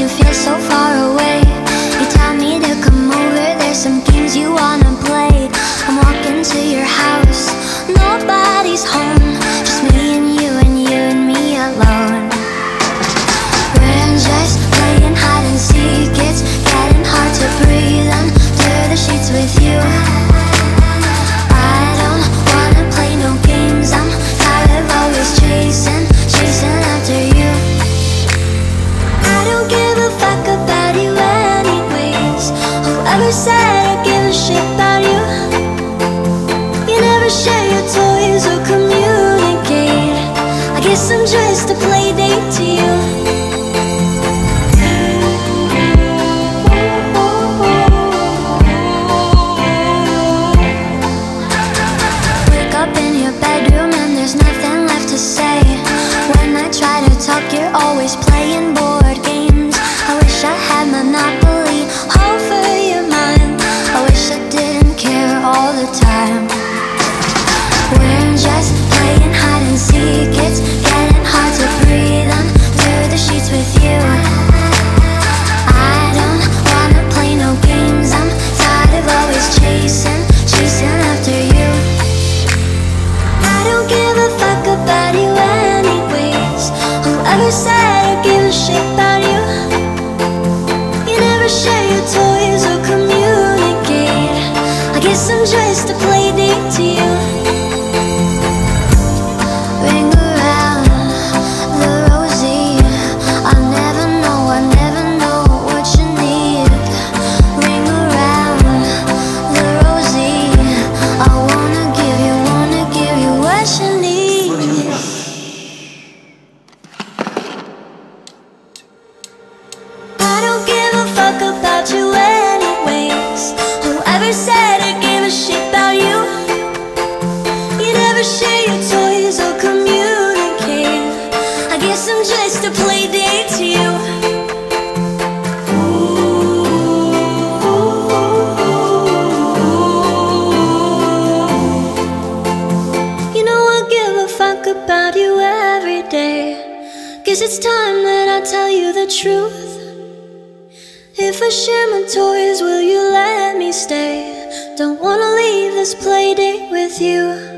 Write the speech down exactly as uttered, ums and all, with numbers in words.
you feel so far away. You tell me to come over, there's some games you wanna play. I'm walking to your house, nobody's home, just me and you and you and me alone. We're just playing hide and seek, it's getting hard to breathe under the sheets with you. I don't wanna play no games, I'm tired of always chasing, chasing after you. I don't give a fuck about you anyways. Whoever said I give a shit about you? You never share your toys or communicate. I guess I'm just a play date to you. Wake up in your bedroom and there's nothing left to say. When I try to talk, you're always playing board games. I wish I had Monopoly over your mind. I wish I didn't care all the time. We're just playing hide and seek, it's getting hard to breathe under the sheets with you. I don't wanna play no games, I'm tired of always chasing, chasing after you. I don't give a fuck about you anyways. Whoever said I give a shit about you? You never share your toys or communicate. I guess I'm just a play date to you. Ring around the rosy, I never know, I never know what you need. Ring around the rosy, I wanna give you, wanna give you what you need. I don't give a fuck about you anyways. Whoever said I give a shit about you? You never share your toys or communicate. I guess I'm just a play date to you. You know I give a fuck about you every day. Guess it's time that I tell you the truth. If I share my toys, will you let me stay? Don't wanna leave this play date with you.